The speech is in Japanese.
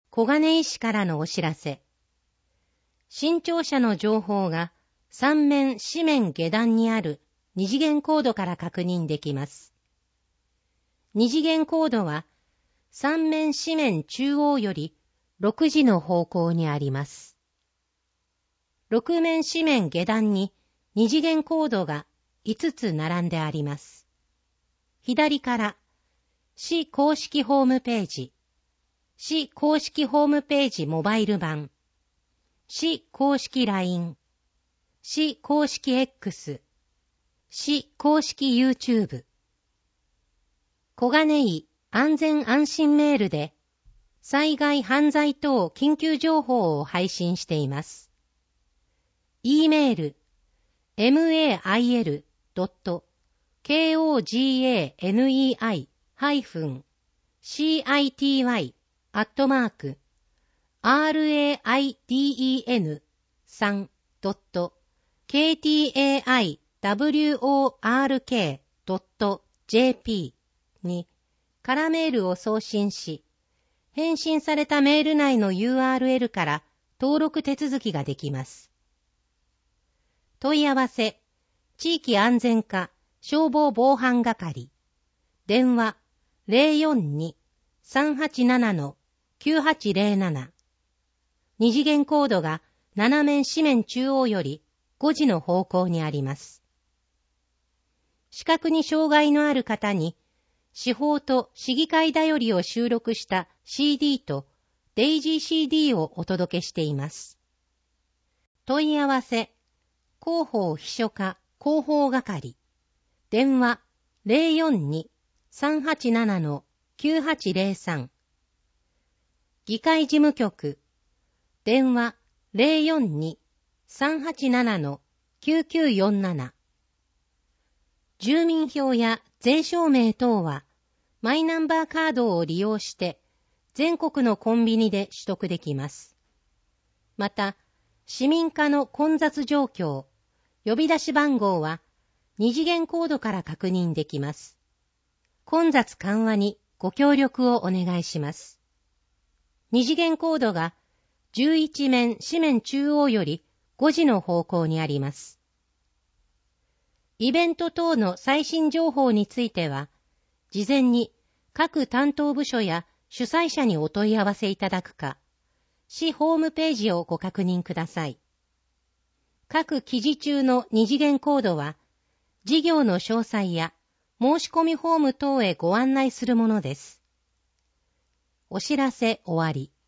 小金井市からのお知らせ。新庁舎の情報が三面四面下段にある二次元コードから確認できます。二次元コードは三面四面中央より6時の方向にあります。六面四面下段に二次元コードが5つ並んであります。左から市公式ホームページ、市公式ホームページモバイル版、市公式 LINE、市公式 X、市公式 YouTube。小金井安全安心メールで災害犯罪等緊急情報を配信しています。e メール mail-city-raiden-raiden-city-work.jp に空メールを送信し、返信されたメール内の URL から登録手続きができます。問い合わせ、地域安全課消防防犯係、電話 042-387-9807、二次元コードが7面四面中央より5時の方向にあります。視覚に障害のある方に、司法と市議会だよりを収録した CD とデイジー CD をお届けしています。問い合わせ、広報秘書課広報係、電話 042-387-9803、議会事務局、電話 042-387-9947、住民票や税証明等はマイナンバーカードを利用して全国のコンビニで取得できます。また、市民課の混雑状況、呼び出し番号は二次元コードから確認できます。混雑緩和にご協力をお願いします。二次元コードが11面四面中央より5時の方向にあります。イベント等の最新情報については、事前に各担当部署や主催者にお問い合わせいただくか、市ホームページをご確認ください。各記事中の二次元コードは、事業の詳細や申し込みフォーム等へご案内するものです。お知らせ終わり。